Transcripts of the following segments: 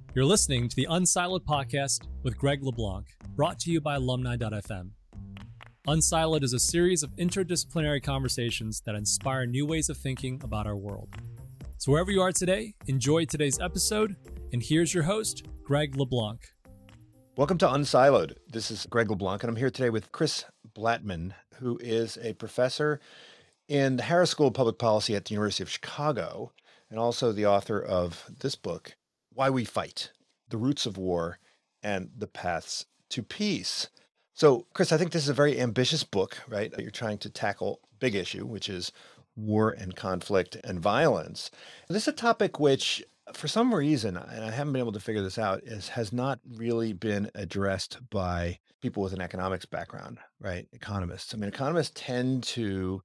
You're listening to the Unsiloed podcast with Greg LeBlanc, brought to you by alumni.fm. Unsiloed is a series of interdisciplinary conversations that inspire new ways of thinking about our world. So wherever you are today, enjoy today's episode, and here's your host, Greg LeBlanc. Welcome to Unsiloed. This is Greg LeBlanc, and I'm here today with Chris Blattman, who is a professor in the Harris School of Public Policy at the University of Chicago, and also the author of this book, Why We Fight, The Roots of War and the Paths to Peace. So, Chris, I think this is a very ambitious book, right? You're trying to tackle a big issue, which is war and conflict and violence. And this is a topic which, for some reason, and I haven't been able to figure this out, has not really been addressed by people with an economics background, right? Economists. I mean, economists tend to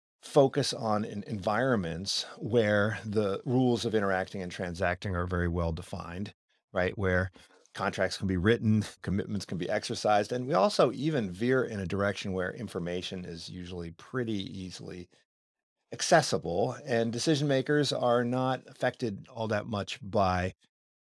focus on environments where the rules of interacting and transacting are very well defined, right? Where contracts can be written, commitments can be exercised. And we also even veer in a direction where information is usually pretty easily accessible, and decision makers are not affected all that much by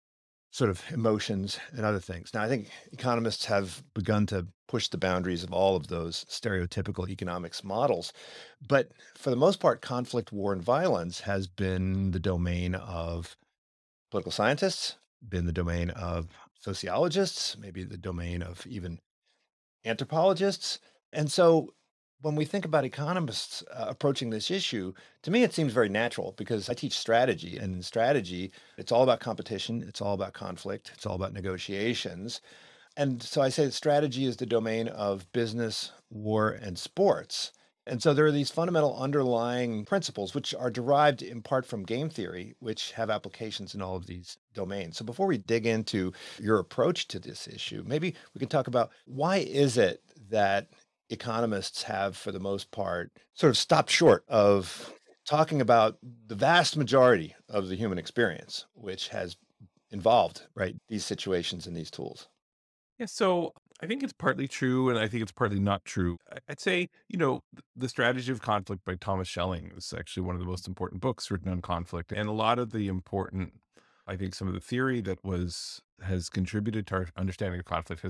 sort of emotions and other things. Now, I think economists have begun to push the boundaries of all of those stereotypical economics models. But for the most part, conflict, war, and violence has been the domain of political scientists, been the domain of sociologists, maybe the domain of even anthropologists. And so when we think about economists approaching this issue, to me, it seems very natural because I teach strategy, and in strategy, it's all about competition. It's all about conflict. It's all about negotiations. And so I say that strategy is the domain of business, war, and sports. And so there are these fundamental underlying principles, which are derived in part from game theory, which have applications in all of these domains. So before we dig into your approach to this issue, maybe we can talk about why is it that economists have, for the most part, sort of stopped short of talking about the vast majority of the human experience, which has involved, right, these situations and these tools. Yeah, so I think it's partly true, and I think it's partly not true. I'd say, The Strategy of Conflict by Thomas Schelling is actually one of the most important books written on conflict. And a lot of the important, I think some of the theory that has contributed to our understanding of conflict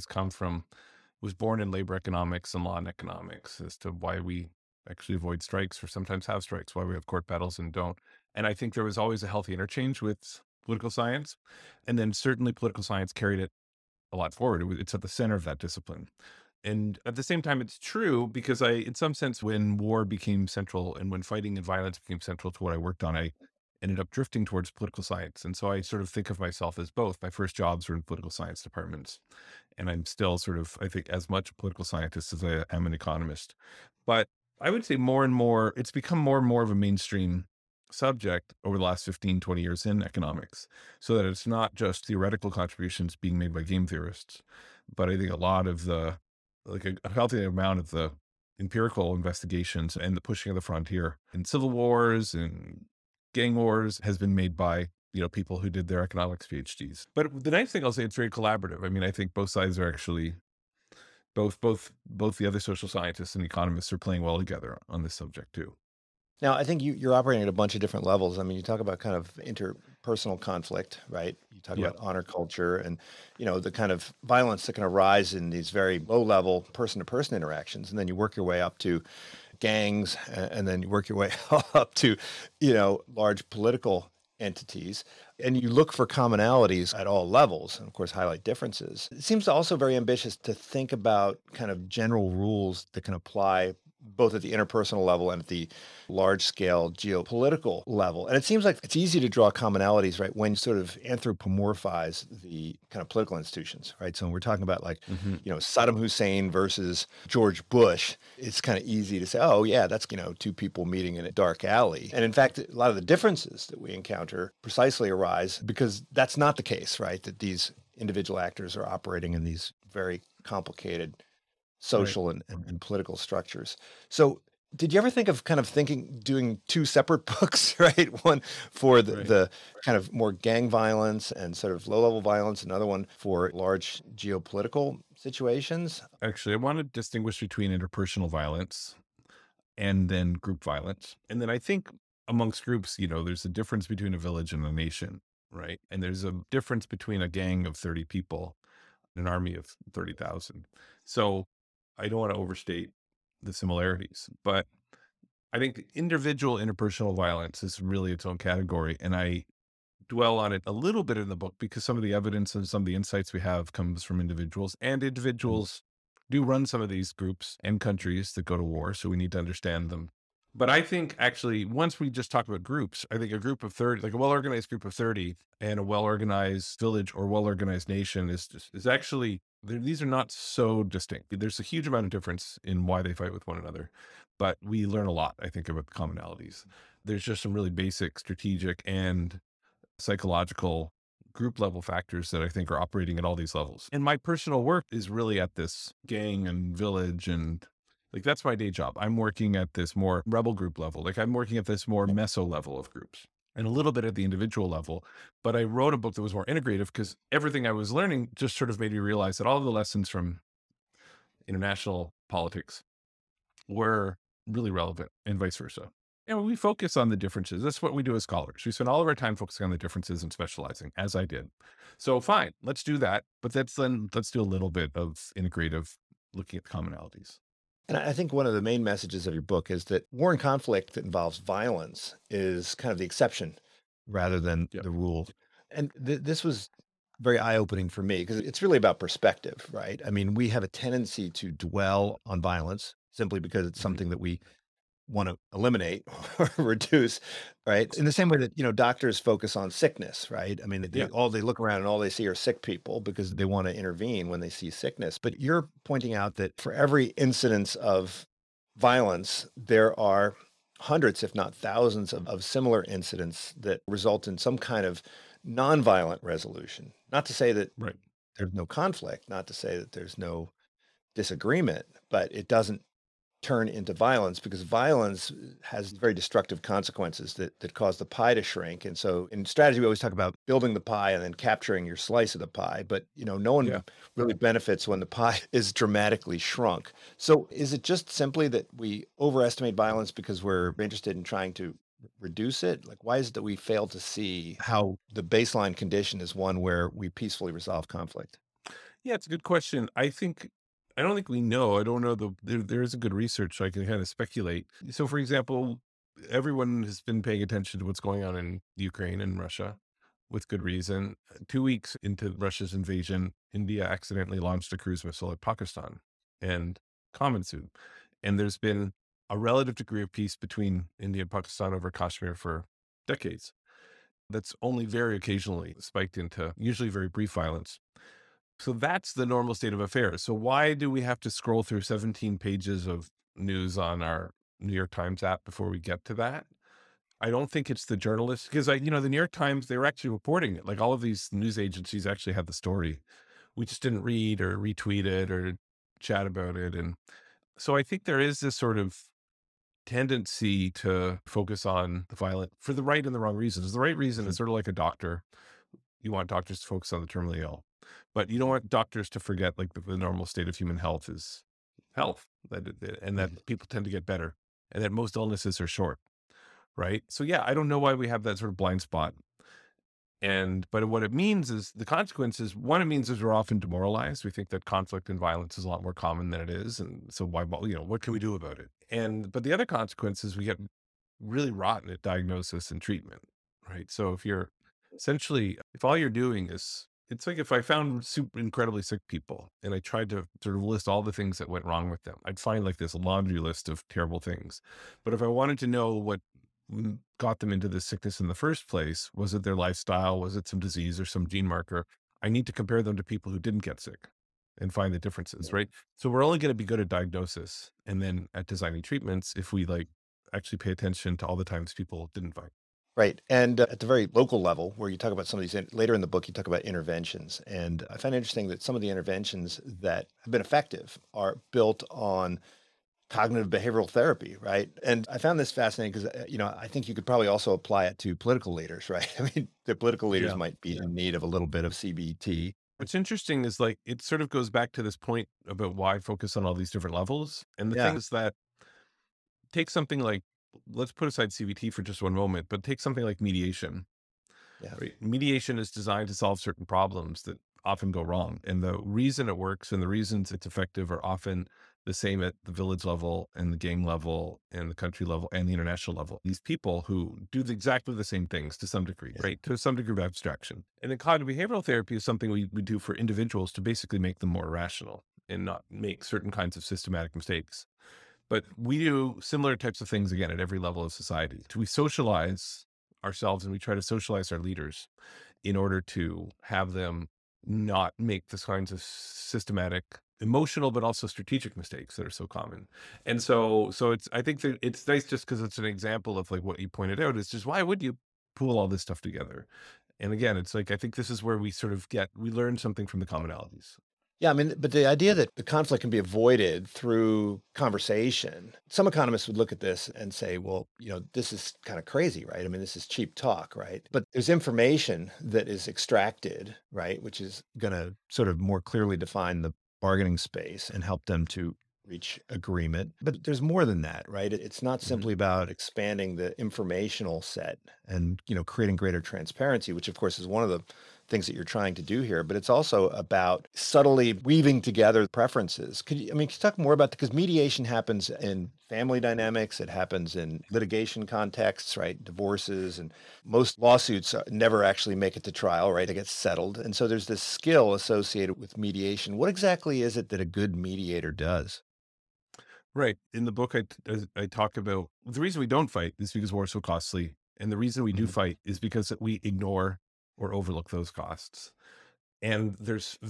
was born in labor economics and law and economics as to why we actually avoid strikes or sometimes have strikes, why we have court battles and don't. And I think there was always a healthy interchange with political science. And then certainly political science carried it a lot forward. It's at the center of that discipline. And at the same time, it's true because in some sense, when war became central and when fighting and violence became central to what I worked on, I ended up drifting towards political science. And so I sort of think of myself as both. My first jobs were in political science departments. And I'm still sort of, I think, as much a political scientist as I am an economist. But I would say more and more, it's become more and more of a mainstream subject over the last 15, 20 years in economics, so that it's not just theoretical contributions being made by game theorists, but I think a lot of a healthy amount of the empirical investigations and the pushing of the frontier in civil wars and gang wars has been made by, people who did their economics PhDs. But the nice thing I'll say, it's very collaborative. I mean, I think both sides are actually both the other social scientists and economists are playing well together on this subject too. Now, I think you're operating at a bunch of different levels. I mean, you talk about kind of interpersonal conflict, right? You talk Yeah. about honor culture and, the kind of violence that can arise in these very low level person to person interactions. And then you work your way up to gangs, and then you work your way up to, large political entities. And you look for commonalities at all levels and, of course, highlight differences. It seems also very ambitious to think about kind of general rules that can apply both at the interpersonal level and at the large scale geopolitical level. And it seems like it's easy to draw commonalities, right, when you sort of anthropomorphize the kind of political institutions, right? So when we're talking about like, Saddam Hussein versus George Bush, it's kind of easy to say, oh yeah, that's, two people meeting in a dark alley. And in fact, a lot of the differences that we encounter precisely arise because that's not the case, right? That these individual actors are operating in these very complicated social and political structures. So did you ever think of doing two separate books, right? One for the kind of more gang violence and sort of low level violence, another one for large geopolitical situations? Actually, I want to distinguish between interpersonal violence and then group violence. And then I think amongst groups, there's a difference between a village and a nation. right? And there's a difference between a gang of 30 people and an army of 30,000. So I don't want to overstate the similarities, but I think individual interpersonal violence is really its own category. And I dwell on it a little bit in the book because some of the evidence and some of the insights we have comes from individuals, and individuals do run some of these groups and countries that go to war. So we need to understand them. But I think actually, once we just talk about groups, I think a group of 30, like a well-organized group of 30 and a well-organized village or well-organized nation is actually, these are not so distinct. There's a huge amount of difference in why they fight with one another, but we learn a lot, I think, about the commonalities. There's just some really basic strategic and psychological group level factors that I think are operating at all these levels. And my personal work is really at this gang and village, and like that's my day job. I'm working at this more rebel group level. Like I'm working at this more meso level of groups and a little bit at the individual level. But I wrote a book that was more integrative because everything I was learning just sort of made me realize that all of the lessons from international politics were really relevant and vice versa. And we focus on the differences. That's what we do as scholars. We spend all of our time focusing on the differences and specializing, as I did. So fine, let's do that. But let's do a little bit of integrative looking at the commonalities. And I think one of the main messages of your book is that war and conflict that involves violence is kind of the exception rather than Yep. the rule. And this was very eye-opening for me because it's really about perspective, right? I mean, we have a tendency to dwell on violence simply because it's something that we want to eliminate or reduce, right? In the same way that, doctors focus on sickness, right? I mean, Yeah. they look around and all they see are sick people because they want to intervene when they see sickness. But you're pointing out that for every incidence of violence, there are hundreds, if not thousands of similar incidents that result in some kind of nonviolent resolution. Not to say that Right. there's no conflict, not to say that there's no disagreement, but it doesn't turn into violence because violence has very destructive consequences that cause the pie to shrink. And so in strategy, we always talk about building the pie and then capturing your slice of the pie. But, no one Yeah. really benefits when the pie is dramatically shrunk. So is it just simply that we overestimate violence because we're interested in trying to reduce it? Like, why is it that we fail to see how the baseline condition is one where we peacefully resolve conflict? Yeah, it's a good question. I don't think we know. I don't know there is a good research, so I can kind of speculate. So for example, everyone has been paying attention to what's going on in Ukraine and Russia with good reason. 2 weeks into Russia's invasion, India accidentally launched a cruise missile at Pakistan and common soon. And there's been a relative degree of peace between India and Pakistan over Kashmir for decades. That's only very occasionally spiked into usually very brief violence. So that's the normal state of affairs. So why do we have to scroll through 17 pages of news on our New York Times app before we get to that? I don't think it's the journalists because the New York Times, they were actually reporting it. Like all of these news agencies actually had the story. We just didn't read or retweet it or chat about it. And so I think there is this sort of tendency to focus on the violent for the right and the wrong reasons. The right reason is sort of like a doctor. You want doctors to focus on the terminally ill, but you don't want doctors to forget like the normal state of human health is health, and that people tend to get better, and that most illnesses are short, right? So yeah, I don't know why we have that sort of blind spot. But what it means is the consequences. One, it means is we're often demoralized. We think that conflict and violence is a lot more common than it is, and so why? What can we do about it? But the other consequence is we get really rotten at diagnosis and treatment, right? So if all you're doing is, it's like if I found super incredibly sick people and I tried to sort of list all the things that went wrong with them, I'd find like this laundry list of terrible things. But if I wanted to know what got them into this sickness in the first place, was it their lifestyle? Was it some disease or some gene marker? I need to compare them to people who didn't get sick and find the differences, right? So we're only going to be good at diagnosis and then at designing treatments if we like actually pay attention to all the times people didn't find. Right. And at the very local level, where you talk about some of these, later in the book, you talk about interventions. And I find it interesting that some of the interventions that have been effective are built on cognitive behavioral therapy, right? And I found this fascinating because, I think you could probably also apply it to political leaders, right? I mean, the political leaders Yeah. might be in need of a little bit of CBT. What's interesting is like it sort of goes back to this point about why focus on all these different levels. And the Yeah. thing is that take something like, let's put aside CBT for just one moment, but take something like mediation. Yeah. Right? Mediation is designed to solve certain problems that often go wrong. And the reason it works and the reasons it's effective are often the same at the village level and the gang level and the country level and the international level. These people who do exactly the same things to some degree, Yes. right? To some degree of abstraction. And then cognitive behavioral therapy is something we do for individuals to basically make them more rational and not make certain kinds of systematic mistakes. But we do similar types of things again at every level of society. We socialize ourselves and we try to socialize our leaders in order to have them not make the kinds of systematic, emotional, but also strategic mistakes that are so common. And so it's, I think that it's nice just because it's an example of like what you pointed out is just why would you pool all this stuff together? And again, it's like, I think this is where we sort of we learn something from the commonalities. Yeah, I mean, but the idea that the conflict can be avoided through conversation, some economists would look at this and say, well, this is kind of crazy, right? I mean, this is cheap talk, right? But there's information that is extracted, right, which is going to sort of more clearly define the bargaining space and help them to reach agreement. But there's more than that, right? It's not simply about expanding the informational set and, creating greater transparency, which of course is one of the things that you're trying to do here, but it's also about subtly weaving together preferences. Could you talk more about that? Because mediation happens in family dynamics, it happens in litigation contexts, right? Divorces, and most lawsuits never actually make it to trial, right? They get settled. And so there's this skill associated with mediation. What exactly is it that a good mediator does? Right. In the book, I talk about the reason we don't fight is because war is so costly. And the reason we do Mhm. fight is because we ignore or overlook those costs. And there's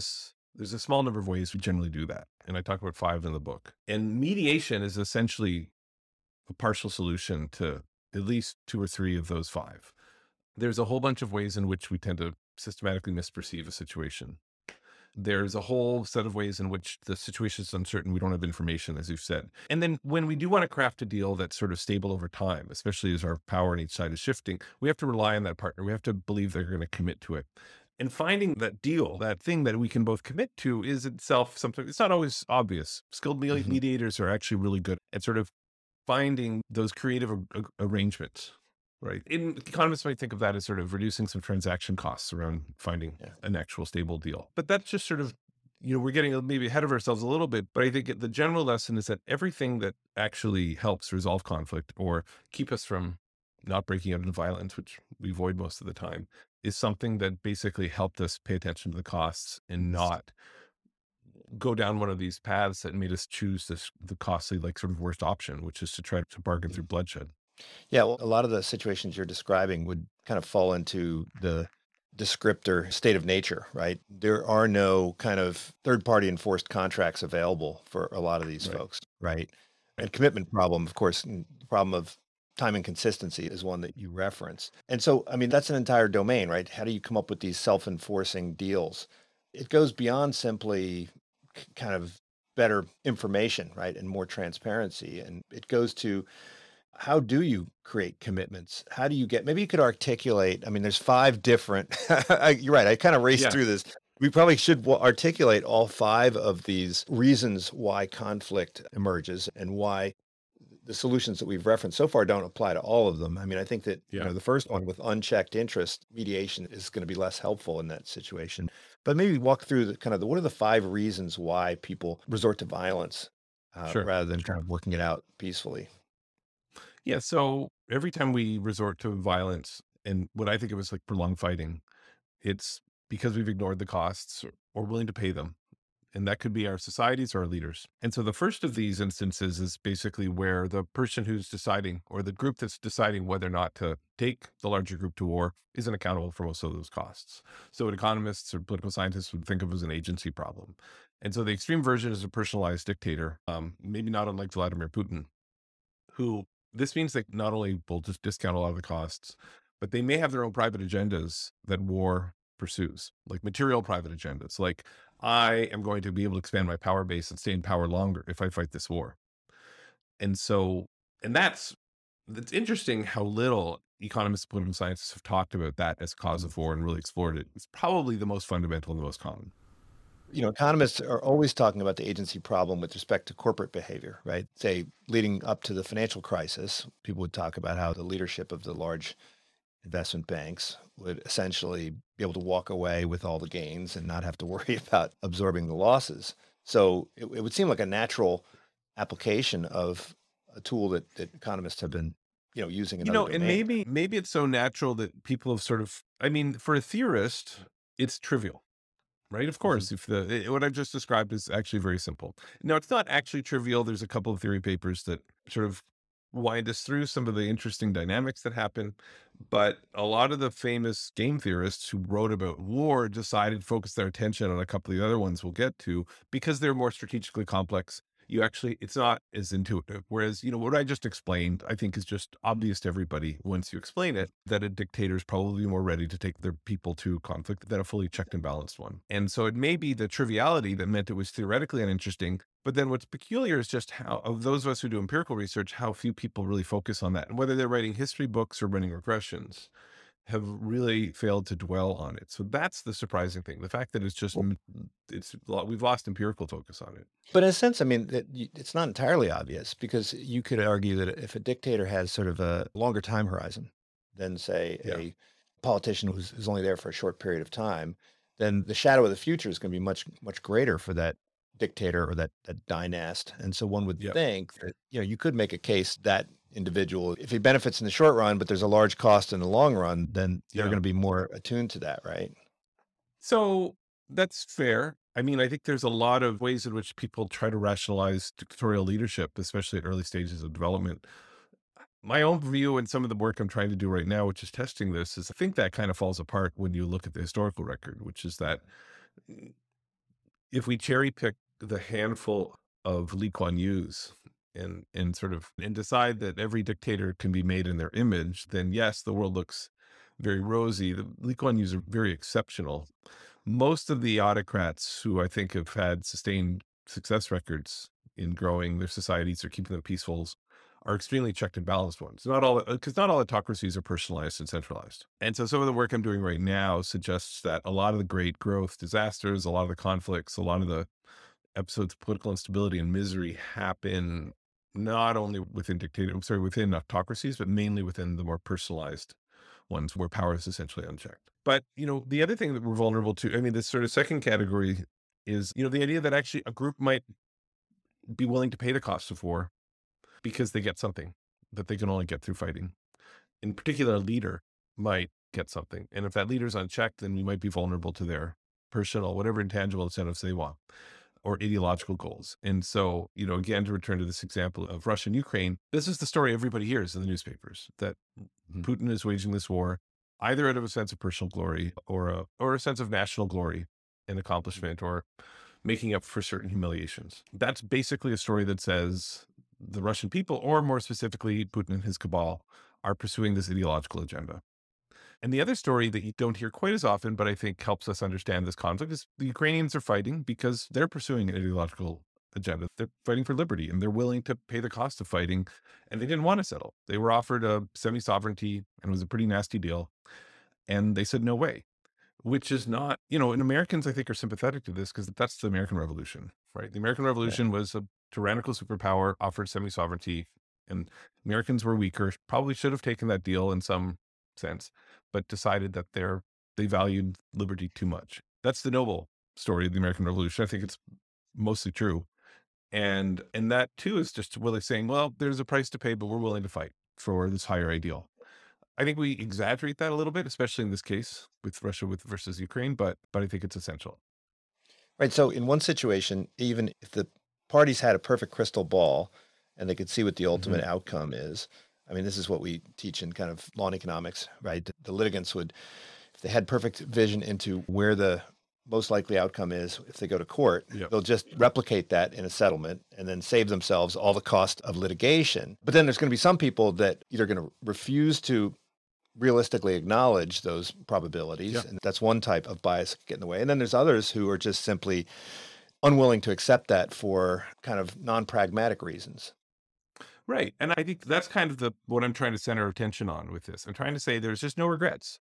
a small number of ways we generally do that. And I talk about 5 in the book. And mediation is essentially a partial solution to at least 2 or 3 of those 5. There's a whole bunch of ways in which we tend to systematically misperceive a situation. There's a whole set of ways in which the situation is uncertain. We don't have information, as you've said. And then when we do want to craft a deal that's sort of stable over time, especially as our power on each side is shifting, we have to rely on that partner. We have to believe they're going to commit to it. And finding that deal, that thing that we can both commit to is itself something, it's not always obvious. Skilled Mhm. mediators are actually really good at sort of finding those creative arrangements. Right. Economists might think of that as sort of reducing some transaction costs around finding Yeah. an actual stable deal. But that's just sort of, we're getting maybe ahead of ourselves a little bit. But I think the general lesson is that everything that actually helps resolve conflict or keep us from not breaking out into violence, which we avoid most of the time, is something that basically helped us pay attention to the costs and not go down one of these paths that made us choose the costly, like sort of worst option, which is to try to bargain through bloodshed. Yeah, well, a lot of the situations you're describing would kind of fall into the descriptor state of nature, right? There are no kind of third-party enforced contracts available for a lot of these Right. folks, right? And commitment problem, of course, and the problem of time and consistency is one that you reference. And so, that's an entire domain, right? How do you come up with these self-enforcing deals? It goes beyond simply kind of better information, right? And more transparency. And it goes to how do you create commitments? How do you maybe you could articulate, there's 5 different, you're right, I kind of raced Yeah. through this. We probably should articulate all 5 of these reasons why conflict emerges and why the solutions that we've referenced so far don't apply to all of them. I think that, Yeah. the first one with unchecked interest, mediation is going to be less helpful in that situation. But maybe walk through what are the 5 reasons why people resort to violence Sure. rather than kind of working it out peacefully. Yeah. So every time we resort to violence and what I think of as like prolonged fighting, it's because we've ignored the costs or willing to pay them. And that could be our societies or our leaders. And so the first of these instances is basically where the person who's deciding or the group that's deciding whether or not to take the larger group to war isn't accountable for most of those costs. So what economists or political scientists would think of as an agency problem. And so the extreme version is a personalized dictator, maybe not unlike Vladimir Putin, who this means they not only will just discount a lot of the costs, but they may have their own private agendas that war pursues, like material private agendas. Like, I am going to be able to expand my power base and stay in power longer if I fight this war. And so, and that's interesting how little economists and political scientists have talked about that as a cause of war and really explored it. It's probably the most fundamental and the most common. Economists are always talking about the agency problem with respect to corporate behavior, right? Say, leading up to the financial crisis, people would talk about how the leadership of the large investment banks would essentially be able to walk away with all the gains and not have to worry about absorbing the losses. So it would seem like a natural application of a tool that economists have been, using in other And domains. maybe it's so natural that people have sort of, I mean, for a theorist, it's trivial. Right. Of Mhm. course, if what I've just described is actually very simple. No, it's not actually trivial. There's a couple of theory papers that sort of wind us through some of the interesting dynamics that happen. But a lot of the famous game theorists who wrote about war decided to focus their attention on a couple of the other ones we'll get to because they're more strategically complex. It's not as intuitive. Whereas, what I just explained, I think is just obvious to everybody once you explain it, that a dictator is probably more ready to take their people to conflict than a fully checked and balanced one. And so it may be the triviality that meant it was theoretically uninteresting. But then what's peculiar is just how, of those of us who do empirical research, how few people really focus on that. And whether they're writing history books or running regressions, have really failed to dwell on it. So that's the surprising thing. The fact that we've lost empirical focus on it. But in a sense, I mean, it's not entirely obvious because you could argue that if a dictator has sort of a longer time horizon than, say, Yeah. a politician who's only there for a short period of time, then the shadow of the future is going to be much, much greater for that dictator or that dynast. And so one would Yep. think that, you could make a case that individual, if he benefits in the short run, but there's a large cost in the long run, then they're Yeah. going to be more attuned to that, right? So that's fair. I mean, I think there's a lot of ways in which people try to rationalize dictatorial leadership, especially at early stages of development. My own view and some of the work I'm trying to do right now, which is testing this, is I think that kind of falls apart when you look at the historical record, which is that if we cherry pick the handful of Lee Kuan Yew's and decide that every dictator can be made in their image, then yes, the world looks very rosy. The Lee Kuan Yew's are very exceptional. Most of the autocrats who I think have had sustained success records in growing their societies or keeping them peaceful are extremely checked and balanced ones. Because not all autocracies are personalized and centralized. And so some of the work I'm doing right now suggests that a lot of the great growth disasters, a lot of the conflicts, a lot of the episodes of political instability and misery happen not only within within autocracies, but mainly within the more personalized ones where power is essentially unchecked. But, the other thing that we're vulnerable to, I mean, this sort of second category is, the idea that actually a group might be willing to pay the cost of war because they get something that they can only get through fighting. In particular, a leader might get something. And if that leader's unchecked, then we might be vulnerable to their personal, whatever intangible incentives they want or ideological goals. And so, again, to return to this example of Russia and Ukraine, this is the story everybody hears in the newspapers, that Putin is waging this war either out of a sense of personal glory or a sense of national glory and accomplishment or making up for certain humiliations. That's basically a story that says the Russian people, or more specifically, Putin and his cabal, are pursuing this ideological agenda. And the other story that you don't hear quite as often, but I think helps us understand this conflict, is the Ukrainians are fighting because they're pursuing an ideological agenda. They're fighting for liberty and they're willing to pay the cost of fighting. And they didn't want to settle. They were offered a semi-sovereignty and it was a pretty nasty deal. And they said, no way, which is not, and Americans, I think, are sympathetic to this because that's the American Revolution, right? The American Revolution was a tyrannical superpower, offered semi-sovereignty, and Americans were weaker, probably should have taken that deal in some sense, but decided that they valued liberty too much. That's the noble story of the American Revolution. I think it's mostly true. And that too is just really saying, well, there's a price to pay, but we're willing to fight for this higher ideal. I think we exaggerate that a little bit, especially in this case with Russia versus Ukraine, but I think it's essential. Right. So in one situation, even if the parties had a perfect crystal ball and they could see what the ultimate outcome is, I mean, this is what we teach in kind of law and economics, right? The litigants would, if they had perfect vision into where the most likely outcome is, if they go to court, Yep. they'll just replicate that in a settlement and then save themselves all the cost of litigation. But then there's going to be some people that either going to refuse to realistically acknowledge those probabilities. Yeah. And that's one type of bias that can get in the way. And then there's others who are just simply unwilling to accept that for kind of non-pragmatic reasons. Right. And I think that's kind of what I'm trying to center attention on with this. I'm trying to say there's just no regrets.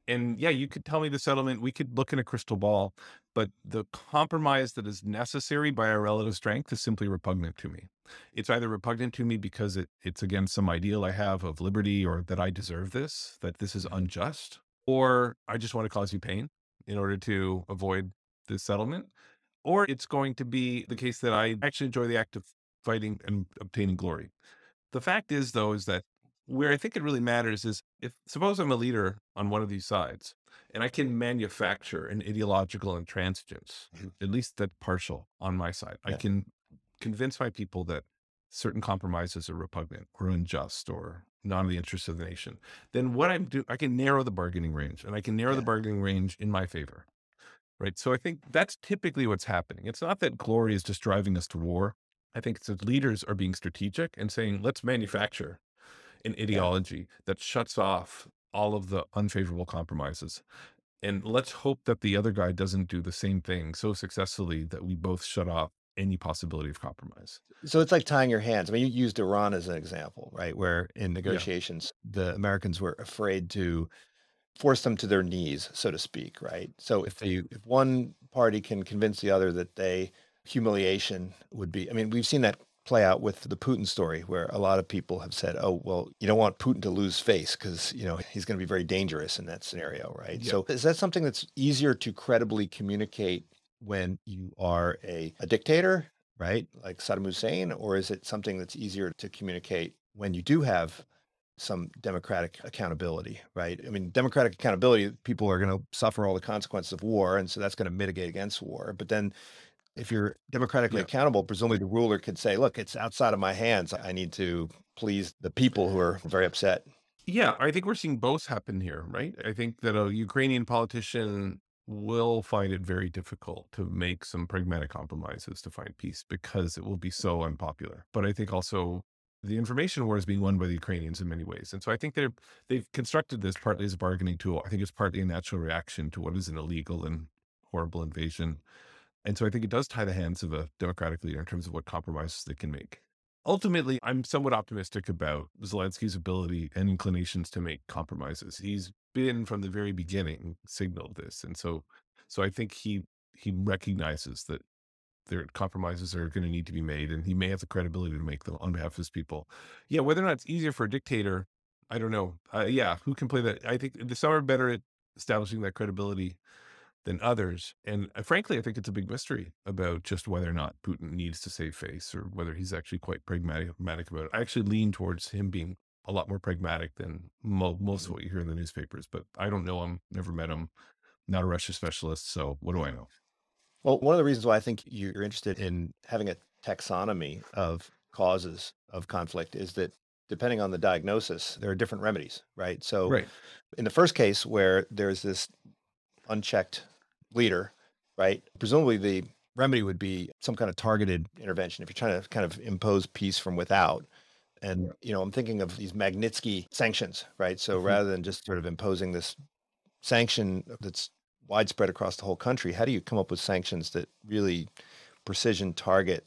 And yeah, you could tell me the settlement, we could look in a crystal ball, but the compromise that is necessary by our relative strength is simply repugnant to me. It's either repugnant to me because it's against some ideal I have of liberty, or that I deserve this, that this is unjust, or I just want to cause you pain in order to avoid this settlement, or it's going to be the case that I actually enjoy the act of fighting and obtaining glory. The fact is, though, is that where I think it really matters is, if suppose I'm a leader on one of these sides and I can manufacture an ideological intransigence, Mhm. at least that partial on my side, I Yeah. can convince my people that certain compromises are repugnant or unjust or not in the interest of the nation. Then what I can narrow the bargaining range, and I can narrow the Yeah. bargaining range in my favor. Right. So I think that's typically what's happening. It's not that glory is just driving us to war. I think it's that leaders are being strategic and saying, let's manufacture an Yeah. ideology that shuts off all of the unfavorable compromises. And let's hope that the other guy doesn't do the same thing so successfully that we both shut off any possibility of compromise. So it's like tying your hands. I mean, you used Iran as an example, right? Where in Yeah. negotiations, the Americans were afraid to force them to their knees, so to speak, right? So if one party can convince the other that humiliation would be, I mean, we've seen that play out with the Putin story, where a lot of people have said, oh, well, you don't want Putin to lose face because, he's going to be very dangerous in that scenario, right? Yeah. So is that something that's easier to credibly communicate when you are a dictator, right? Like Saddam Hussein, or is it something that's easier to communicate when you do have some democratic accountability, right? I mean, democratic accountability, people are going to suffer all the consequences of war. And so that's going to mitigate against war. But then if you're democratically Yeah. accountable, presumably the ruler could say, look, it's outside of my hands. I need to please the people who are very upset. Yeah. I think we're seeing both happen here, right? I think that a Ukrainian politician will find it very difficult to make some pragmatic compromises to find peace because it will be so unpopular. But I think also the information war is being won by the Ukrainians in many ways. And so I think they've constructed this partly as a bargaining tool. I think it's partly a natural reaction to what is an illegal and horrible invasion. And so I think it does tie the hands of a democratic leader in terms of what compromises they can make. Ultimately, I'm somewhat optimistic about Zelensky's ability and inclinations to make compromises. He's been from the very beginning signaled this. And so I think he recognizes that their compromises are going to need to be made, and he may have the credibility to make them on behalf of his people. Yeah, whether or not it's easier for a dictator, I don't know. Yeah, who can play that? I think some are better at establishing that credibility than others. And frankly, I think it's a big mystery about just whether or not Putin needs to save face, or whether he's actually quite pragmatic about it. I actually lean towards him being a lot more pragmatic than most of what you hear in the newspapers, but I don't know him, never met him, not a Russia specialist. So what do I know? Well, one of the reasons why I think you're interested in having a taxonomy of causes of conflict is that depending on the diagnosis, there are different remedies, right? So Right. in the first case where there's this unchecked leader, right? Presumably the remedy would be some kind of targeted intervention if you're trying to kind of impose peace from without. And, I'm thinking of these Magnitsky sanctions, right? So Mhm. rather than just sort of imposing this sanction that's widespread across the whole country, how do you come up with sanctions that really precision target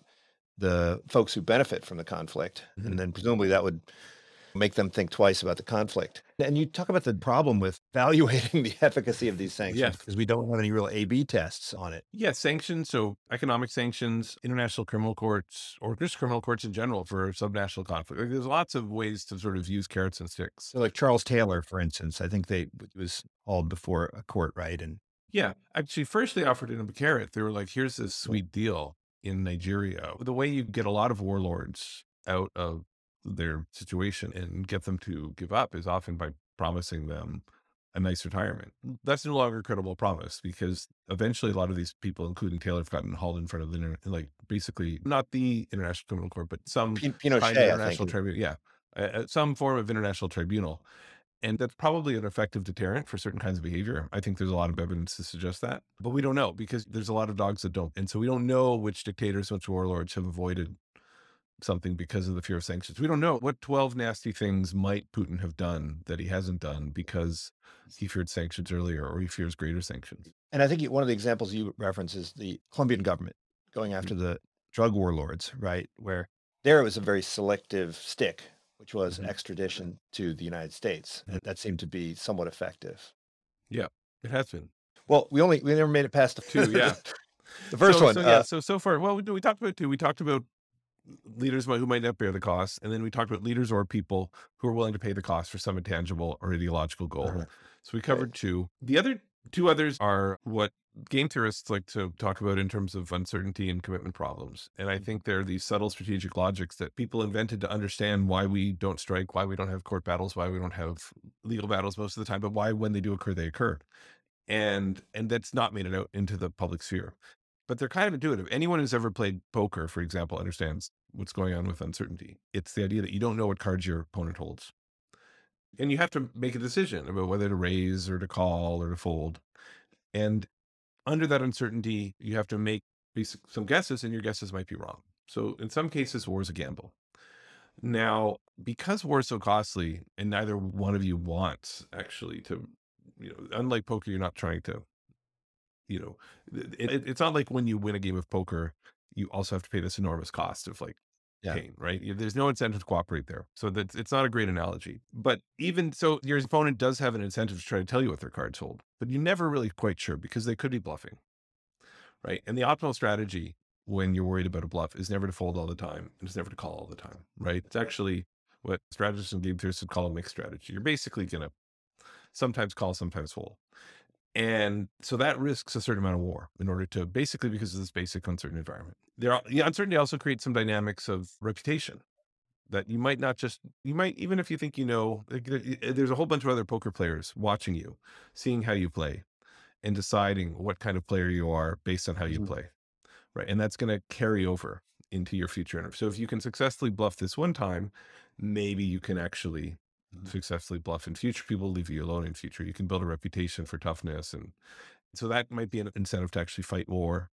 the folks who benefit from the conflict? Mhm. And then presumably that would make them think twice about the conflict. And you talk about the problem with evaluating the efficacy of these sanctions Yes. because we don't have any real A/B tests on it. Yeah, sanctions, so economic sanctions, international criminal courts, or just criminal courts in general for subnational conflict. Like, there's lots of ways to sort of use carrots and sticks. So like Charles Taylor, for instance, I think was hauled before a court, right? And Yeah, actually, first they offered him a carrot. They were like, here's this sweet deal in Nigeria. The way you get a lot of warlords out of their situation and get them to give up is often by promising them a nice retirement. That's no longer a credible promise, because eventually a lot of these people, including Taylor, have gotten hauled in front of like basically not the International Criminal Court, but some kind of Pinochet, I international think. tribunal. Yeah, some form of international tribunal. And that's probably an effective deterrent for certain kinds of behavior. I think there's a lot of evidence to suggest that, but we don't know, because there's a lot of dogs that don't. And so we don't know which dictators, which warlords have avoided something because of the fear of sanctions. We don't know what 12 nasty things might Putin have done that he hasn't done because he feared sanctions earlier, or he fears greater sanctions. And I think one of the examples you reference is the Colombian government going after the drug warlords, right? Where there it was a very selective stick, which was Mhm. extradition to the United States. And that seemed to be somewhat effective. Yeah, it has been. Well, we never made it past Two, yeah. the first one. So far, well, we talked about two. We talked about leaders who might not bear the cost, and then we talked about leaders or people who are willing to pay the cost for some intangible or ideological goal. Uh-huh. So we covered two. The other two others are what game theorists like to talk about in terms of uncertainty and commitment problems. And I think they're these subtle strategic logics that people invented to understand why we don't strike, why we don't have court battles, why we don't have legal battles most of the time, but why when they do occur, they occur. And that's not made it out into the public sphere. But they're kind of intuitive. Anyone who's ever played poker, for example, understands what's going on with uncertainty. It's the idea that you don't know what cards your opponent holds. And you have to make a decision about whether to raise or to call or to fold. And under that uncertainty, you have to make some guesses, and your guesses might be wrong. So in some cases, war is a gamble. Now, because war is so costly, and neither one of you wants actually to, unlike poker, you're not trying to, it's not like when you win a game of poker, you also have to pay this enormous cost of pain, right? There's no incentive to cooperate there. So it's not a great analogy. But even so, your opponent does have an incentive to try to tell you what their cards hold, but you're never really quite sure because they could be bluffing, right? And the optimal strategy when you're worried about a bluff is never to fold all the time, and it's never to call all the time, right? It's actually what strategists and game theorists would call a mixed strategy. You're basically going to sometimes call, sometimes fold. And so that risks a certain amount of war in order to basically because of this basic uncertain environment. Uncertainty also creates some dynamics of reputation that you might, even if you think, there's a whole bunch of other poker players watching you, seeing how you play and deciding what kind of player you are based on how you play. Right. And that's going to carry over into your future. So if you can successfully bluff this one time, maybe you can actually successfully bluff in future. People will leave you alone in future. You can build a reputation for toughness. And so that might be an incentive to actually fight war.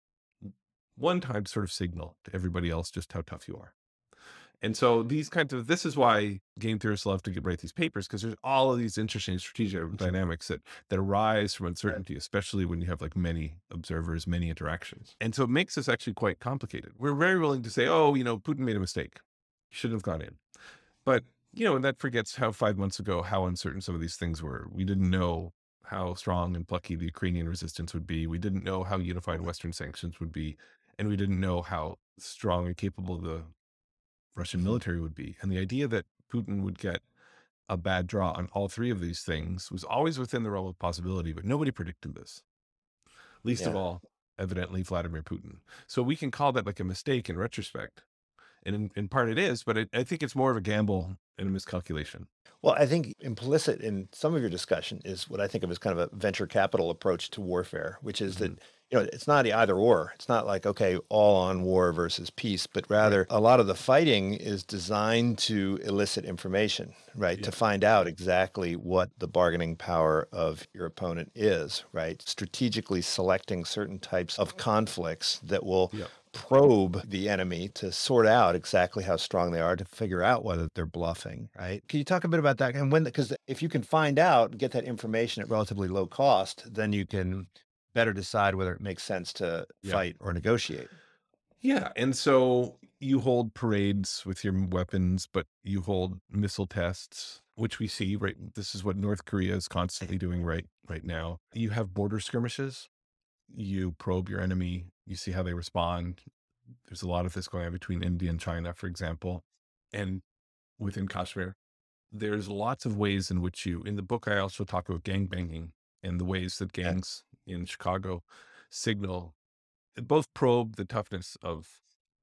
One time sort of signal to everybody else just how tough you are. And so this is why game theorists love to write these papers, because there's all of these interesting strategic dynamics that arise from uncertainty, especially when you have many observers, many interactions. And so it makes this actually quite complicated. We're very willing to say, Putin made a mistake. He shouldn't have gone in. But, and that forgets how 5 months ago, how uncertain some of these things were. We didn't know how strong and plucky the Ukrainian resistance would be. We didn't know how unified Western sanctions would be. And we didn't know how strong and capable the Russian military would be. And the idea that Putin would get a bad draw on all three of these things was always within the realm of possibility, but nobody predicted this. Least of all, evidently, Vladimir Putin. So we can call that a mistake in retrospect. And in part it is, but I think it's more of a gamble and a miscalculation. Well, I think implicit in some of your discussion is what I think of as kind of a venture capital approach to warfare, which is that, it's not either or. It's not like, okay, all on war versus peace, but rather a lot of the fighting is designed to elicit information, right? To find out exactly what the bargaining power of your opponent is, right? Strategically selecting certain types of conflicts that will probe the enemy to sort out exactly how strong they are, to figure out whether they're bluffing, right? Can you talk a bit about that? And because if you can find out and get that information at relatively low cost, then you can better decide whether it makes sense to fight or negotiate. Yeah. And so you hold parades with your weapons, but you hold missile tests, which we see, right? This is what North Korea is constantly doing right now. You have border skirmishes. You probe your enemy. You see how they respond. There's a lot of this going on between India and China, for example, and within Kashmir. There's lots of ways in which in the book, I also talk about gangbanging and the ways that gangs in Chicago signal, both probe the toughness of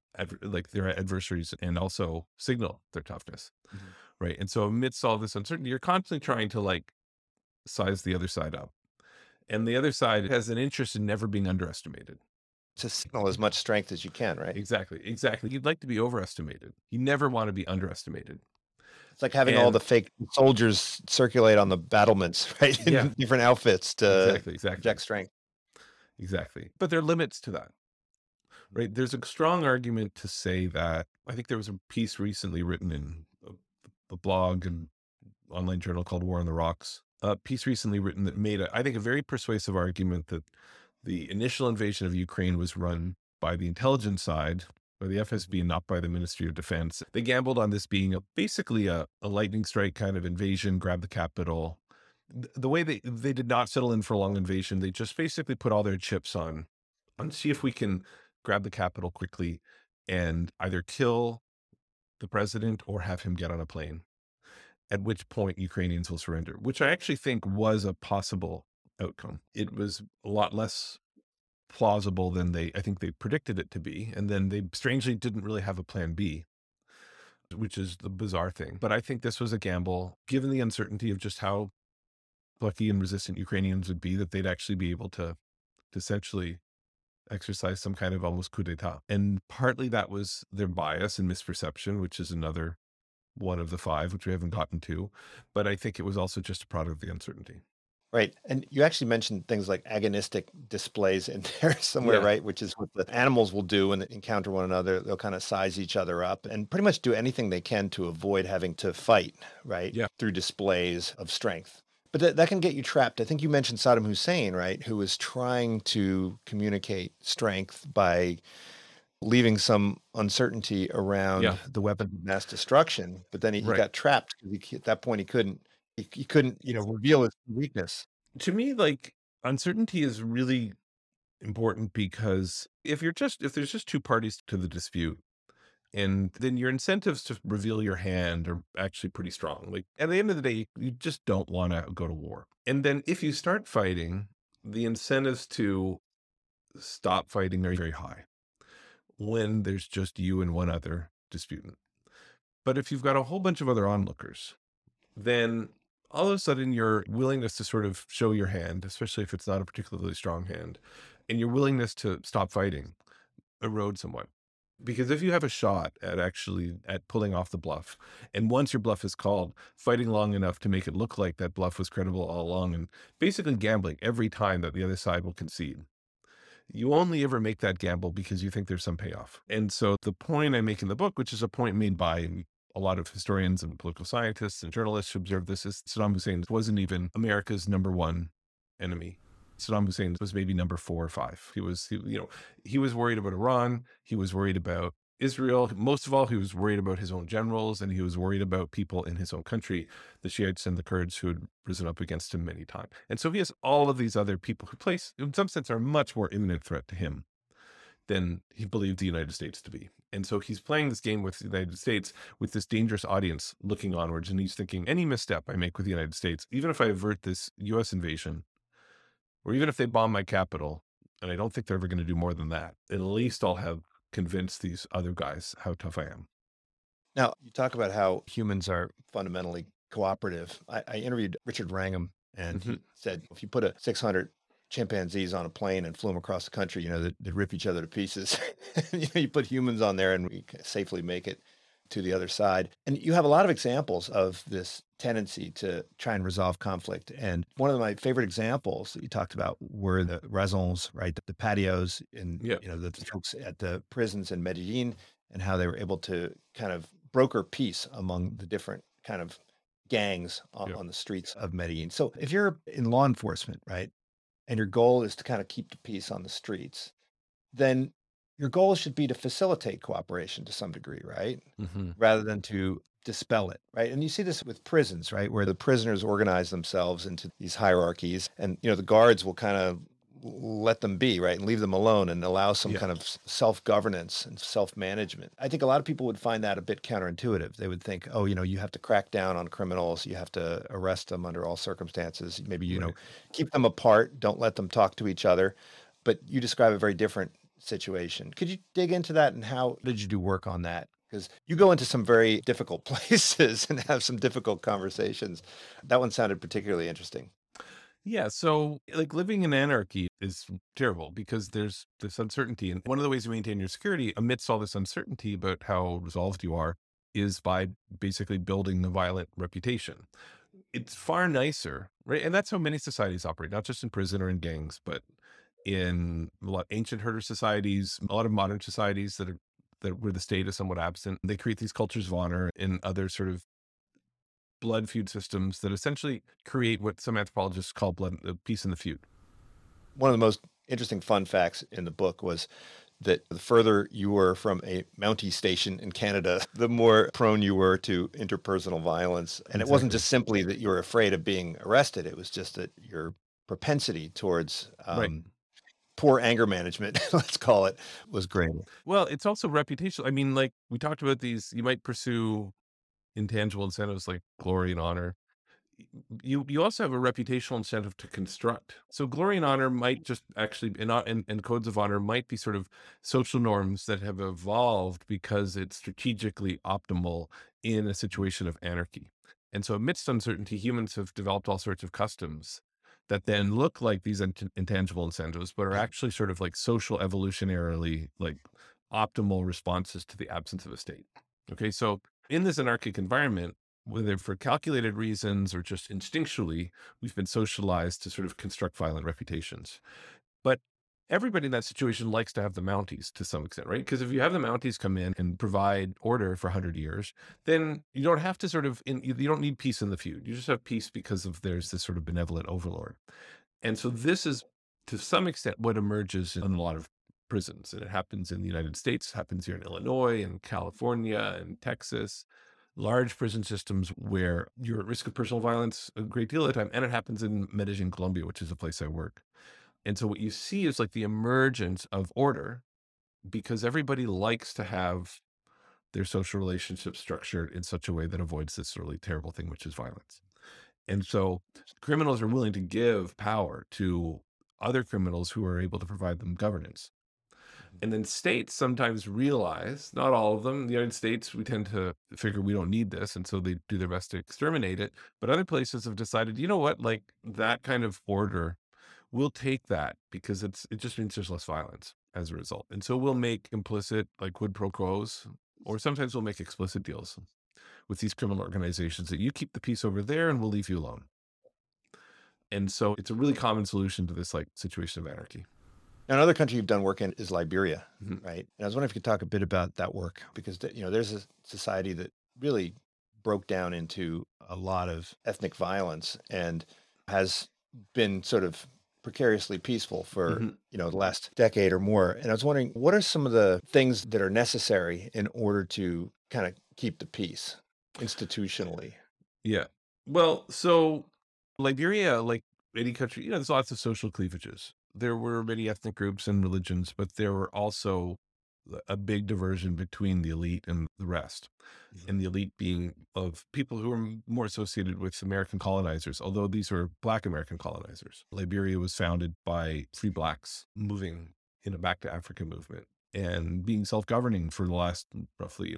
their adversaries and also signal their toughness, right? And so amidst all this uncertainty, you're constantly trying to size the other side up. And the other side has an interest in never being underestimated. To signal as much strength as you can, right? Exactly. You'd like to be overestimated. You never want to be underestimated. It's like having all the fake soldiers circulate on the battlements, right? In different outfits to project strength. Exactly. But there are limits to that, right? There's a strong argument to say that, I think there was a piece recently written in a blog and online journal called War on the Rocks, a piece recently written that made, I think, a very persuasive argument that the initial invasion of Ukraine was run by the intelligence side, by the FSB, and not by the Ministry of Defense. They gambled on this being basically a lightning strike kind of invasion, grab the capital, the way they did not settle in for a long invasion. They just basically put all their chips on see if we can grab the capital quickly and either kill the president or have him get on a plane, at which point Ukrainians will surrender, which I actually think was a possible outcome. It was a lot less plausible than I think they predicted it to be. And then they strangely didn't really have a plan B, which is the bizarre thing. But I think this was a gamble, given the uncertainty of just how plucky and resistant Ukrainians would be, that they'd actually be able to essentially exercise some kind of almost coup d'etat. And partly that was their bias and misperception, which is another one of the five, which we haven't gotten to. But I think it was also just a product of the uncertainty. Right. And you actually mentioned things like agonistic displays in there somewhere, Yeah. right? Which is what the animals will do when they encounter one another. They'll kind of size each other up and pretty much do anything they can to avoid having to fight, right? Yeah. Through displays of strength. But that can get you trapped. I think you mentioned Saddam Hussein, right? Who was trying to communicate strength by leaving some uncertainty around Yeah. the weapon of mass destruction. But then he Right. got trapped because at that point he couldn't, reveal his weakness. To me, like, uncertainty is really important because if there's just two parties to the dispute, and then your incentives to reveal your hand are actually pretty strong. Like, at the end of the day, you just don't want to go to war. And then if you start fighting, the incentives to stop fighting are very high when there's just you and one other disputant. But if you've got a whole bunch of other onlookers, then all of a sudden your willingness to sort of show your hand, especially if it's not a particularly strong hand, and your willingness to stop fighting erode somewhat. Because if you have a shot at pulling off the bluff, and once your bluff is called, fighting long enough to make it look like that bluff was credible all along, and basically gambling every time that the other side will concede, you only ever make that gamble because you think there's some payoff. And so the point I make in the book, which is a point made by a lot of historians and political scientists and journalists who observe this, is Saddam Hussein wasn't even America's number one enemy. Saddam Hussein was maybe number 4 or 5. He was worried about Iran. He was worried about Israel. Most of all, he was worried about his own generals, and he was worried about people in his own country, the Shiites and the Kurds, who had risen up against him many times. And so he has all of these other people who in some sense, are a much more imminent threat to him than he believed the United States to be. And so he's playing this game with the United States with this dangerous audience looking onwards. And he's thinking, any misstep I make with the United States, even if I avert this U.S. invasion, or even if they bomb my capital, and I don't think they're ever going to do more than that, at least I'll have convinced these other guys how tough I am. Now, you talk about how humans are fundamentally cooperative. I interviewed Richard Wrangham, and he said if you put 600 chimpanzees on a plane and flew them across the country, they'd rip each other to pieces. You put humans on there and we can safely make it to the other side. And you have a lot of examples of this tendency to try and resolve conflict. And one of my favorite examples that you talked about were the raisons, right? The patios and, the folks at the prisons in Medellin, and how they were able to kind of broker peace among the different kind of gangs on the streets of Medellin. So if you're in law enforcement, right, and your goal is to kind of keep the peace on the streets, then your goal should be to facilitate cooperation to some degree, right? Rather than to dispel it, right? And you see this with prisons, right? Where the prisoners organize themselves into these hierarchies, and, the guards will kind of let them be, right? And leave them alone and allow some kind of self-governance and self-management. I think a lot of people would find that a bit counterintuitive. They would think, oh, you have to crack down on criminals. You have to arrest them under all circumstances. Maybe, keep them apart. Don't let them talk to each other. But you describe a very different situation. Could you dig into that, and how did you do work on that? Because you go into some very difficult places and have some difficult conversations. That one sounded particularly interesting. Yeah. So, like, living in anarchy is terrible because there's this uncertainty. And one of the ways you maintain your security amidst all this uncertainty about how resolved you are is by basically building a violent reputation. It's far nicer, right? And that's how many societies operate, not just in prison or in gangs, but in a lot of ancient herder societies, a lot of modern societies where the state is somewhat absent. They create these cultures of honor in other sort of blood feud systems that essentially create what some anthropologists call peace in the feud. One of the most interesting fun facts in the book was that the further you were from a Mountie station in Canada, the more prone you were to interpersonal violence. And it wasn't Exactly. just simply that you were afraid of being arrested. It was just that your propensity towards Right. poor anger management, let's call it, was great. Well, it's also reputational. I mean, like we talked about these, you might pursue intangible incentives like glory and honor. You also have a reputational incentive to construct. So glory and honor might just actually, and codes of honor might be sort of social norms that have evolved because it's strategically optimal in a situation of anarchy. And so amidst uncertainty, humans have developed all sorts of customs that then look like these intangible incentives, but are actually sort of like social evolutionarily like optimal responses to the absence of a state. Okay, so in this anarchic environment, whether for calculated reasons or just instinctually, we've been socialized to sort of construct violent reputations. But everybody in that situation likes to have the Mounties to some extent, right? Because if you have the Mounties come in and provide order for 100 years, then you don't have to you don't need peace in the feud. You just have peace because there's this sort of benevolent overlord. And so this is to some extent what emerges in a lot of prisons. And it happens in the United States, happens here in Illinois and California and Texas, large prison systems where you're at risk of personal violence a great deal of the time. And it happens in Medellin, Colombia, which is the place I work. And so what you see is like the emergence of order because everybody likes to have their social relationships structured in such a way that avoids this really terrible thing, which is violence. And so criminals are willing to give power to other criminals who are able to provide them governance. And then states sometimes realize, not all of them, the United States, we tend to figure we don't need this. And so they do their best to exterminate it. But other places have decided, you know what, like that kind of order, we'll take that because it just means there's less violence as a result. And so we'll make implicit like quid pro quos, or sometimes we'll make explicit deals with these criminal organizations that you keep the peace over there and we'll leave you alone. And so it's a really common solution to this like situation of anarchy. Now, another country you've done work in is Liberia, Mhm. right? And I was wondering if you could talk a bit about that work because there's a society that really broke down into a lot of ethnic violence and has been sort of precariously peaceful for Mhm. the last decade or more. And I was wondering, what are some of the things that are necessary in order to kind of keep the peace institutionally? Yeah. Well, so Liberia, like any country, there's lots of social cleavages. There were many ethnic groups and religions, but there were also a big diversion between the elite and the rest. And the elite being of people who were more associated with American colonizers, although these were Black American colonizers. Liberia was founded by free Blacks moving in a back to Africa movement and being self-governing for the last roughly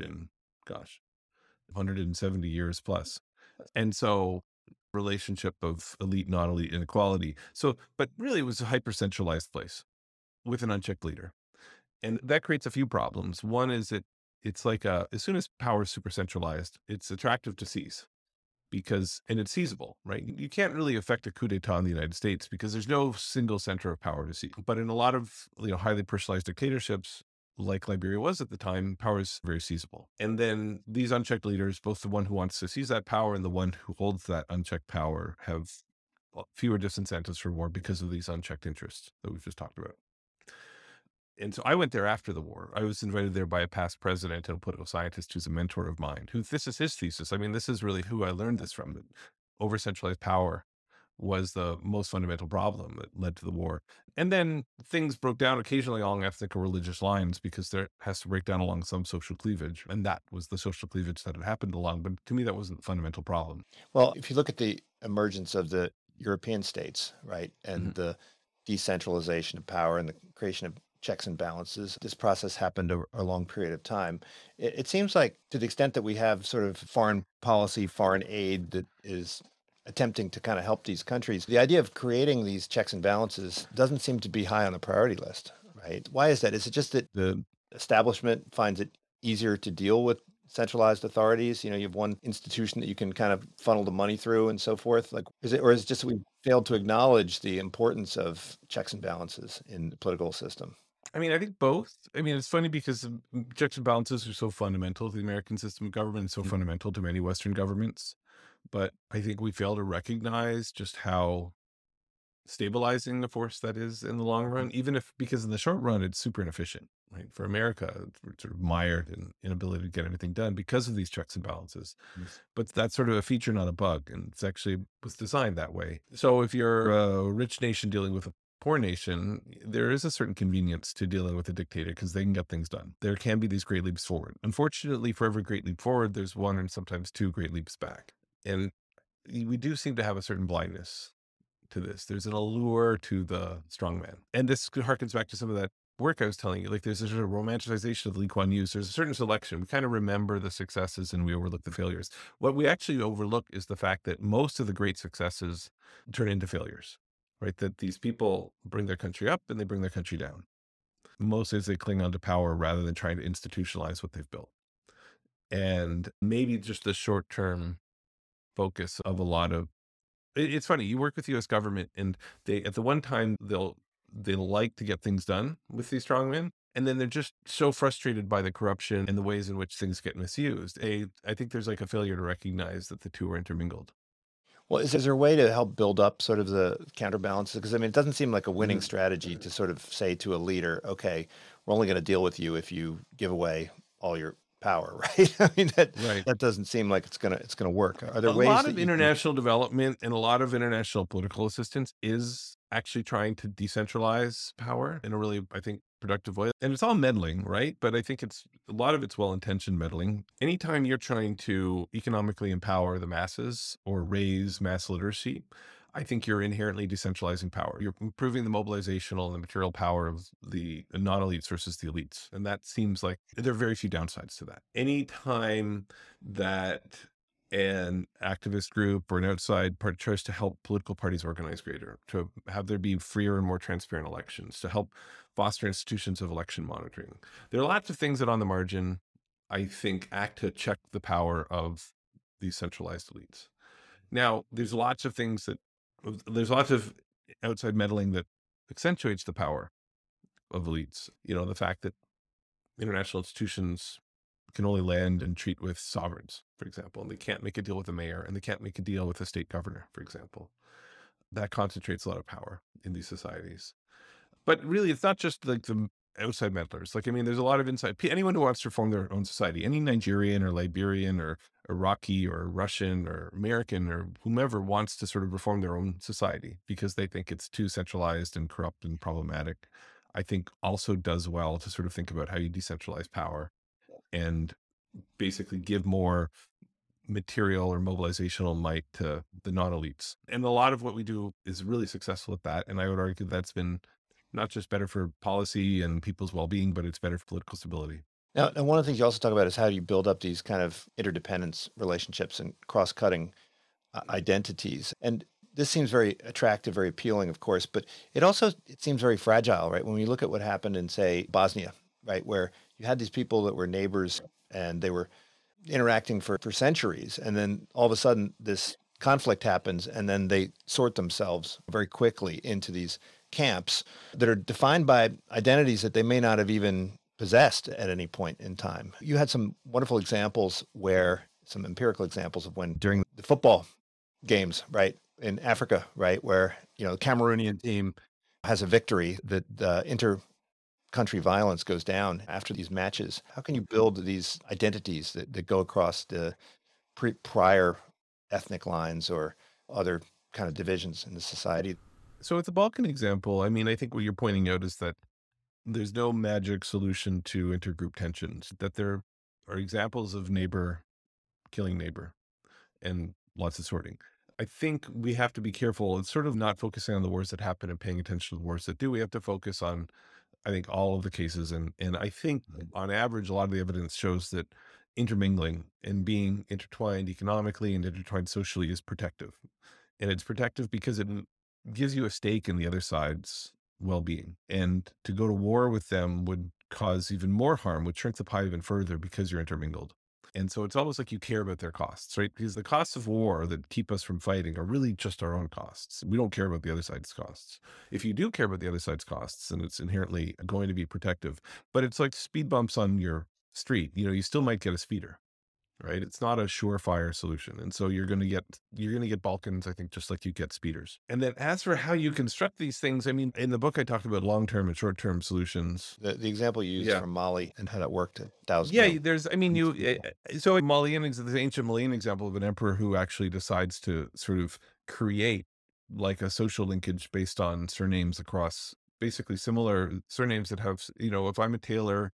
170 years plus. And so relationship of elite, non-elite inequality. So, but really it was a hyper-centralized place with an unchecked leader. And that creates a few problems. One is it's like as soon as power is super centralized, it's attractive to seize and it's seizable, right? You can't really affect a coup d'etat in the United States because there's no single center of power to seize. But in a lot of highly personalized dictatorships, like Liberia was at the time, power is very seizable. And then these unchecked leaders, both the one who wants to seize that power and the one who holds that unchecked power, have fewer disincentives for war because of these unchecked interests that we've just talked about. And so I went there after the war. I was invited there by a past president and a political scientist who's a mentor of mine, this is his thesis. I mean, this is really who I learned this from. That over-centralized power was the most fundamental problem that led to the war. And then things broke down occasionally along ethnic or religious lines because there has to break down along some social cleavage. And that was the social cleavage that had happened along. But to me, that wasn't the fundamental problem. Well, if you look at the emergence of the European states, right, and Mhm. the decentralization of power and the creation of checks and balances, this process happened over a long period of time. It seems like to the extent that we have sort of foreign policy, foreign aid that is attempting to kind of help these countries, the idea of creating these checks and balances doesn't seem to be high on the priority list, right? Why is that? Is it just that the establishment finds it easier to deal with centralized authorities? You have one institution that you can kind of funnel the money through and so forth. Like, is it just we failed to acknowledge the importance of checks and balances in the political system? I mean, I think both. I mean, it's funny because checks and balances are so fundamental to the American system of government, so fundamental to many Western governments. But I think we fail to recognize just how stabilizing the force that is in the long run, even if, because in the short run, it's super inefficient, right? For America, we're sort of mired in inability to get anything done because of these checks and balances. Yes. But that's sort of a feature, not a bug. And it's actually was designed that way. So if you're a rich nation dealing with a poor nation, there is a certain convenience to dealing with a dictator because they can get things done. There can be these great leaps forward. Unfortunately, for every great leap forward, there's one and sometimes two great leaps back. And we do seem to have a certain blindness to this. There's an allure to the strongman. And this harkens back to some of that work I was telling you. Like there's a sort of romanticization of Lee Kuan Yew. There's a certain selection. We kind of remember the successes and we overlook the failures. What we actually overlook is the fact that most of the great successes turn into failures, right? That these people bring their country up and they bring their country down. Mostly as they cling on to power rather than trying to institutionalize what they've built. And maybe just the short-term focus of a lot of it's funny, you work with the US government and they at the one time they like to get things done with these strongmen. And then they're just so frustrated by the corruption and the ways in which things get misused. I think there's like a failure to recognize that the two are intermingled. Well, is there a way to help build up sort of the counterbalances? Because I mean, it doesn't seem like a winning strategy to sort of say to a leader, okay, we're only going to deal with you if you give away all your power, right? I mean, Right. that doesn't seem like it's gonna work. Are there A ways lot that of you can? international development and a lot of international political assistance is actually trying to decentralize power in a really, I think, productive way. And it's all meddling, right? But I think it's a lot of it's well-intentioned meddling. Anytime you're trying to economically empower the masses or raise mass literacy, I think you're inherently decentralizing power. You're improving the mobilizational and the material power of the non-elites versus the elites. And that seems like there are very few downsides to that. Anytime that an activist group or an outside party tries to help political parties organize greater, to have there be freer and more transparent elections, to help foster institutions of election monitoring. There are lots of things that on the margin, I think, act to check the power of these centralized elites. Now, there's lots of outside meddling that accentuates the power of elites. The fact that international institutions can only land and treat with sovereigns, for example, and they can't make a deal with the mayor and they can't make a deal with a state governor, for example. That concentrates a lot of power in these societies. But really, it's not just like the outside meddlers. Like, I mean, there's a lot of inside, anyone who wants to reform their own society, any Nigerian or Liberian or Iraqi or Russian or American or whomever wants to sort of reform their own society because they think it's too centralized and corrupt and problematic, I think also does well to sort of think about how you decentralize power and basically give more material or mobilizational might to the non-elites. And a lot of what we do is really successful at that. And I would argue that's been not just better for policy and people's well-being, but it's better for political stability. Now, and one of the things you also talk about is how you build up these kind of interdependence relationships and cross-cutting identities. And this seems very attractive, very appealing, of course, but it seems very fragile, right? When we look at what happened in, say, Bosnia, right, where you had these people that were neighbors and they were interacting for centuries, and then all of a sudden this conflict happens, and then they sort themselves very quickly into these camps that are defined by identities that they may not have even possessed at any point in time. You had some wonderful examples some empirical examples of when during the football games, right, in Africa, right, where, the Cameroonian team has a victory, that the inter-country violence goes down after these matches. How can you build these identities that go across the prior ethnic lines or other kind of divisions in the society? So with the Balkan example, I mean, I think what you're pointing out is that there's no magic solution to intergroup tensions, that there are examples of neighbor killing neighbor and lots of sorting. I think we have to be careful. It's sort of not focusing on the wars that happen and paying attention to the wars that do. We have to focus on, I think, all of the cases. And I think on average, a lot of the evidence shows that intermingling and being intertwined economically and intertwined socially is protective. And it's protective because it gives you a stake in the other side's well-being. And to go to war with them would cause even more harm, would shrink the pie even further because you're intermingled. And so it's almost like you care about their costs, right? Because the costs of war that keep us from fighting are really just our own costs. We don't care about the other side's costs. If you do care about the other side's costs, then it's inherently going to be protective. But it's like speed bumps on your street. You still might get a speeder. right? It's not a surefire solution. And so you're going to get Balkans, I think, just like you get speeders. And then as for how you construct these things, I mean, in the book, I talked about long-term and short-term solutions. The example you used Yeah. from Mali and how that worked 1,000 Yeah, ago. there's, I mean, so the ancient Malian example of an emperor who actually decides to sort of create like a social linkage based on surnames across basically similar surnames that have, if I'm a Taylor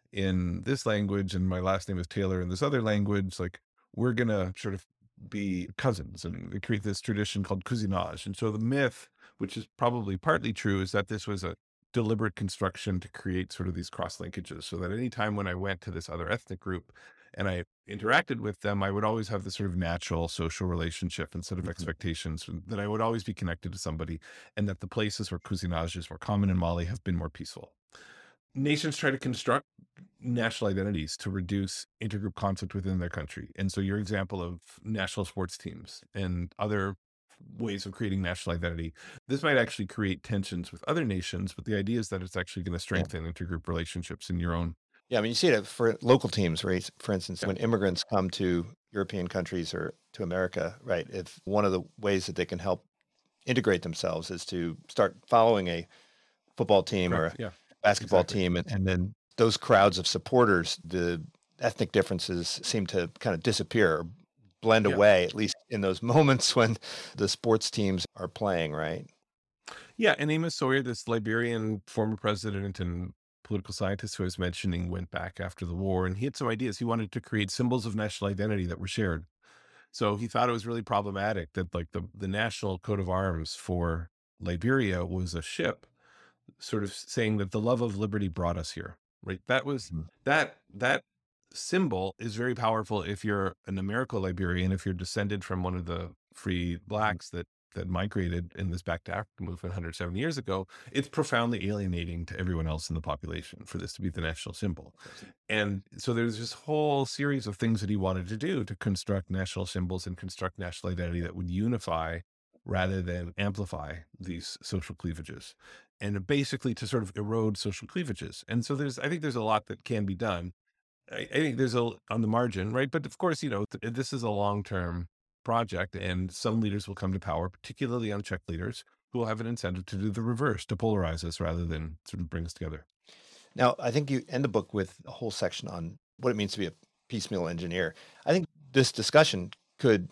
in this language and my last name is Taylor in this other language, like we're gonna sort of be cousins, and they create this tradition called cousinage. And so the myth, which is probably partly true, is that this was a deliberate construction to create sort of these cross linkages, so that any time when I went to this other ethnic group and I interacted with them, I would always have this sort of natural social relationship instead of expectations, that I would always be connected to somebody, and that the places where cousinage is more common in Mali have been more peaceful. Nations try to construct national identities to reduce intergroup conflict within their country. And so your example of national sports teams and other ways of creating national identity, this might actually create tensions with other nations, but the idea is that it's actually going to strengthen intergroup relationships in your own. Yeah, I mean, you see it for local teams, right? For instance, Yeah. when immigrants come to European countries or to America, right? If one of the ways that they can help integrate themselves is to start following a football team or a Correct. Yeah. basketball Exactly. team, and then those crowds of supporters, the ethnic differences seem to kind of disappear or blend Yeah. away, at least in those moments when the sports teams are playing, right? Yeah. And Amos Sawyer, this Liberian former president and political scientist who I was mentioning, went back after the war, and he had some ideas. He wanted to create symbols of national identity that were shared. So he thought it was really problematic that like the national coat of arms for Liberia was a ship, sort of saying that the love of liberty brought us here. Right. That was Mhm. that symbol is very powerful if you're an Americo-Liberian, if you're descended from one of the free blacks that migrated in this back to Africa movement 170 years ago. It's profoundly alienating to everyone else in the population for this to be the national symbol. And so there's this whole series of things that he wanted to do to construct national symbols and construct national identity that would unify rather than amplify these social cleavages, and basically to sort of erode social cleavages. And so I think there's a lot that can be done. I think there's on the margin, right? But of course, this is a long-term project, and some leaders will come to power, particularly unchecked leaders, who will have an incentive to do the reverse, to polarize us rather than sort of bring us together. Now, I think you end the book with a whole section on what it means to be a piecemeal engineer. I think this discussion could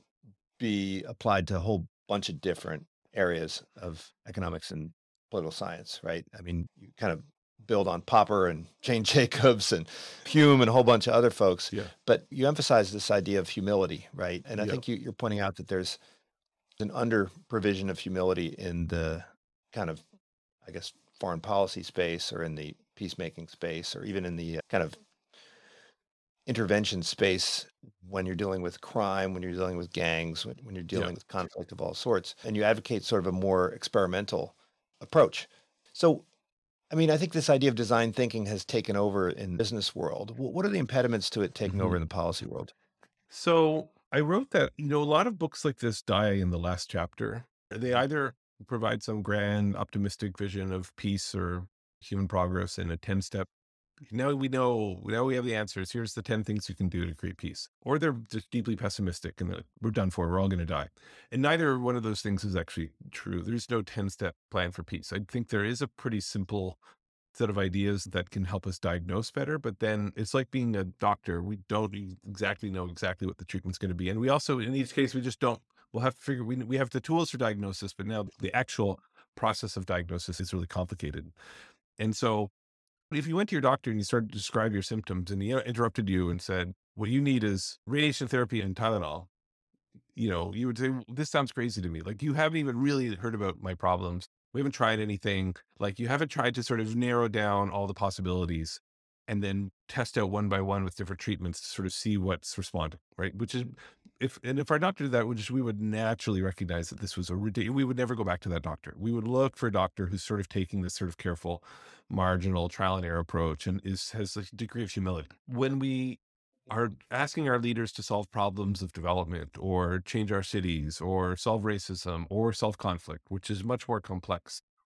be applied to a whole bunch of different areas of economics and political science, right? I mean, you kind of build on Popper and Jane Jacobs and Hume and a whole bunch of other folks, Yeah. but you emphasize this idea of humility, right? And I Yeah. think you're pointing out that there's an under provision of humility in the kind of, I guess, foreign policy space or in the peacemaking space or even in the kind of intervention space when you're dealing with crime, when you're dealing with gangs, when you're dealing with conflict of all sorts, and you advocate sort of a more experimental approach. So, I mean, I think this idea of design thinking has taken over in the business world. What are the impediments to it taking over in the policy world? So I wrote that, a lot of books like this die in the last chapter. They either provide some grand optimistic vision of peace or human progress in a 10-step. Now we have the answers. Here's the 10 things you can do to create peace. Or they're just deeply pessimistic and they're like, we're done for. We're all going to die. And neither one of those things is actually true. There's no 10-step plan for peace. I think there is a pretty simple set of ideas that can help us diagnose better. But then it's like being a doctor. We don't exactly know exactly what the treatment's going to be. And we also, in each case, we just don't, we'll have to figure, we have the tools for diagnosis, but now the actual process of diagnosis is really complicated. And so if you went to your doctor and you started to describe your symptoms and he interrupted you and said, what you need is radiation therapy and Tylenol, you would say, "Well, this sounds crazy to me. Like, you haven't even really heard about my problems. We haven't tried anything. Like, you haven't tried to sort of narrow down all the possibilities and then test out one by one with different treatments to sort of see what's responding, right?" Which is, if our doctor did that, we would naturally recognize that this was we would never go back to that doctor. We would look for a doctor who's sort of taking this sort of careful, marginal trial and error approach and has a degree of humility. When we are asking our leaders to solve problems of development or change our cities or solve racism or solve conflict, which is much more complex,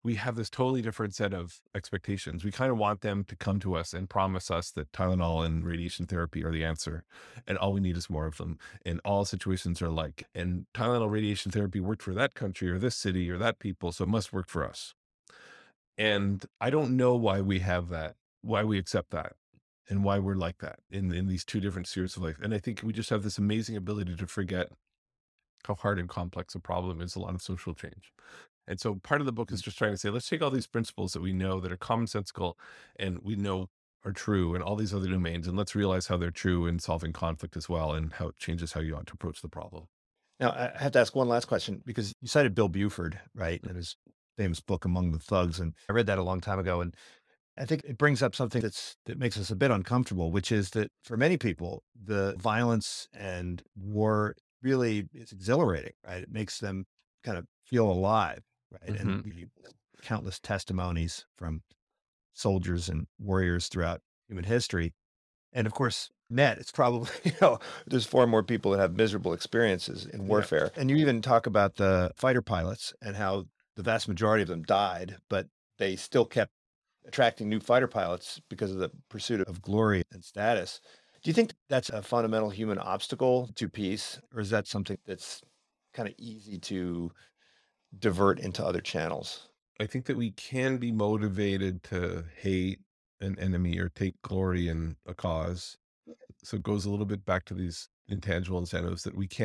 we have this totally different set of expectations. We kind of want them to come to us and promise us that Tylenol and radiation therapy are the answer, and all we need is more of them, and all situations are like, and Tylenol radiation therapy worked for that country or this city or that people, so it must work for us. And I don't know why we have that, why we accept that, and why we're like that in these two different spheres of life. And I think we just have this amazing ability to forget how hard and complex a problem is a lot of social change. And so part of the book is just trying to say, let's take all these principles that we know that are commonsensical and we know are true in all these other domains, and let's realize how they're true in solving conflict as well, and how it changes how you ought to approach the problem. Now, I have to ask one last question, because you cited Bill Buford, right, in his famous book, Among the Thugs. And I read that a long time ago. And I think it brings up something that makes us a bit uncomfortable, which is that for many people, the violence and war really is exhilarating, right? It makes them kind of feel alive, right? And countless testimonies from soldiers and warriors throughout human history. And of course, net, it's probably, there's far more people that have miserable experiences in warfare. Yeah. And you even talk about the fighter pilots and how the vast majority of them died, but they still kept attracting new fighter pilots because of the pursuit of glory and status. Do you think that's a fundamental human obstacle to peace, or is that something that's kind of easy to divert into other channels? I think that we can be motivated to hate an enemy or take glory in a cause. So it goes a little bit back to these intangible incentives that we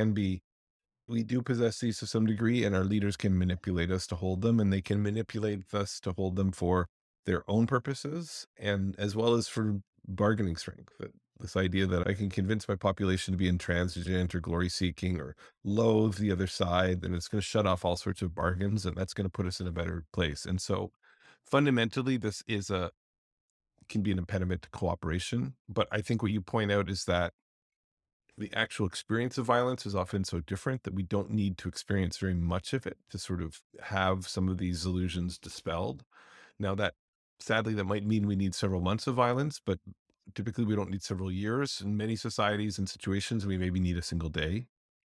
do possess these to some degree, and our leaders can manipulate us to hold them, and they can manipulate us to hold them for their own purposes, and as well as for bargaining strength. This idea that I can convince my population to be intransigent or glory seeking or loathe the other side, then it's going to shut off all sorts of bargains, and that's going to put us in a better place. And so fundamentally, this can be an impediment to cooperation. But I think what you point out is that the actual experience of violence is often so different that we don't need to experience very much of it to sort of have some of these illusions dispelled. Now, that sadly, that might mean we need several months of violence, but typically we don't need several years. In many societies and situations, we maybe need a single day.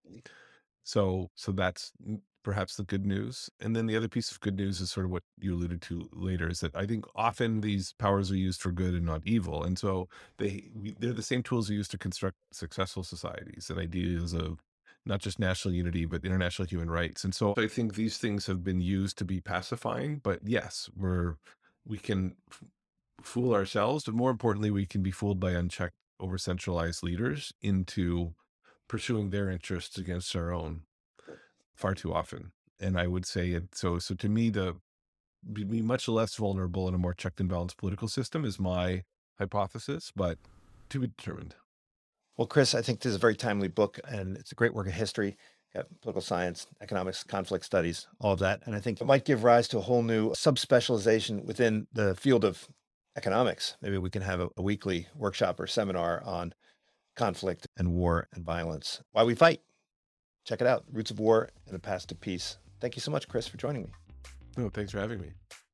So that's perhaps the good news. And then the other piece of good news is sort of what you alluded to later, is that I think often these powers are used for good and not evil. And so they're the same tools we use to construct successful societies and ideas of not just national unity, but international human rights. And so I think these things have been used to be pacifying, but yes, we can fool ourselves, but more importantly, we can be fooled by unchecked, over-centralized leaders into pursuing their interests against our own far too often. And I would say so to me, be much less vulnerable in a more checked and balanced political system is my hypothesis, but to be determined. Well, Chris, I think this is a very timely book, and it's a great work of history, political science, economics, conflict studies, all of that. And I think it might give rise to a whole new subspecialization within the field of economics. Maybe we can have a weekly workshop or seminar on conflict and war and violence. Why We Fight. Check it out. Roots of War and the Path to Peace. Thank you so much, Chris, for joining me. No, thanks for having me.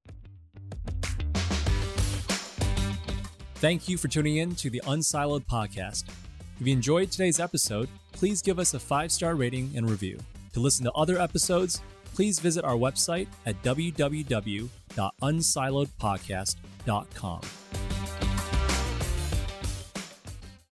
Thank you for tuning in to the Unsiloed podcast. If you enjoyed today's episode, please give us a 5-star rating and review. To listen to other episodes, please visit our website at www.unsiloedpodcast.com.